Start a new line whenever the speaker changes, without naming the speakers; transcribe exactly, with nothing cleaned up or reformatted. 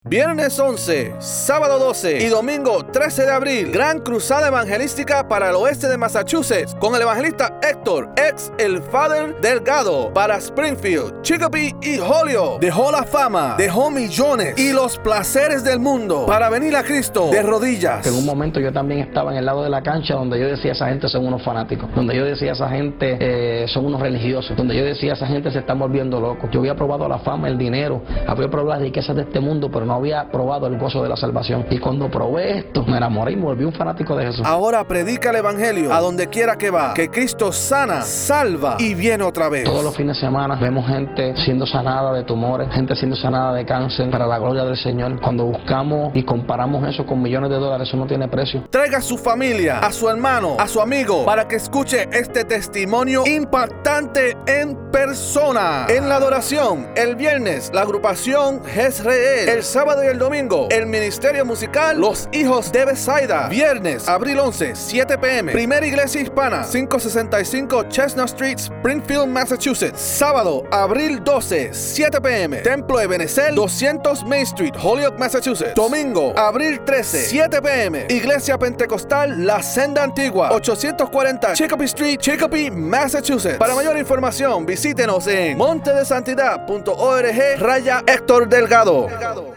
Viernes once, sábado doce y domingo trece de abril, gran cruzada evangelística para el oeste de Massachusetts con el evangelista Héctor, ex el Father Delgado, para Springfield, Chicopee y Holyoke. Dejó la fama, dejó millones y los placeres del mundo para venir a Cristo de rodillas.
En un momento yo también estaba en el lado de la cancha donde yo decía esa gente son unos fanáticos, donde yo decía esa gente eh, son unos religiosos, donde yo decía esa gente se están volviendo locos. Yo había probado la fama, el dinero, había probado las riquezas de este mundo, pero no había probado el gozo de la salvación. Y cuando probé esto, me enamoré y me volví un fanático de Jesús.
Ahora predica el evangelio a donde quiera que va, que Cristo sana, salva y viene otra vez.
Todos los fines de semana vemos gente siendo sanada de tumores, gente siendo sanada de cáncer, para la gloria del Señor. Cuando buscamos y comparamos eso con millones de dólares, eso no tiene precio.
Traiga a su familia, a su hermano, a su amigo, para que escuche este testimonio impactante en persona. En la adoración, el viernes, la agrupación Jezreel. El sábado y el domingo, el ministerio musical Los Hijos de Bethsaida. Viernes, abril once, siete p m Primera Iglesia Hispana, quinientos sesenta y cinco Chestnut Street, Springfield, Massachusetts. Sábado, abril doce, siete p m Templo de Benezel, doscientos Main Street, Holyoke, Massachusetts. Domingo, abril trece, siete p m Iglesia Pentecostal La Senda Antigua, ochocientos cuarenta Chicopee Street, Chicopee, Massachusetts. Para mayor información, visítenos en montedesantidad punto org raya Héctor Delgado. Delgado.